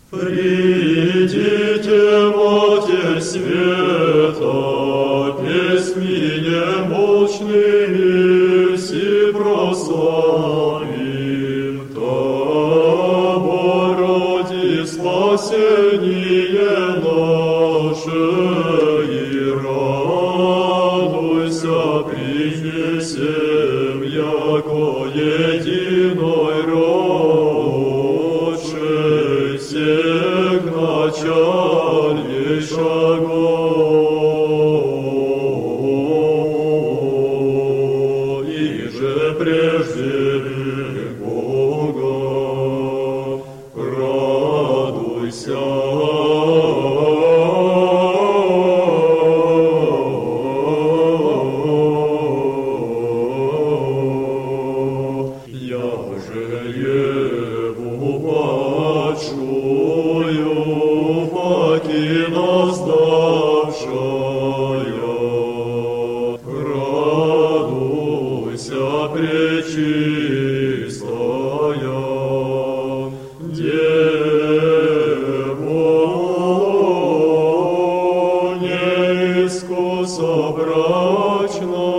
Придите, Матерь света, песни немощные все прославим, Тобой роди спасение наше, и радуйся, принесем, яко единой родшей всех начальнейшего, иже прежде Бога, радуйся. Я же Еву почую, покиноставшая, радуйся, пречистая, Дево неискусобрачная,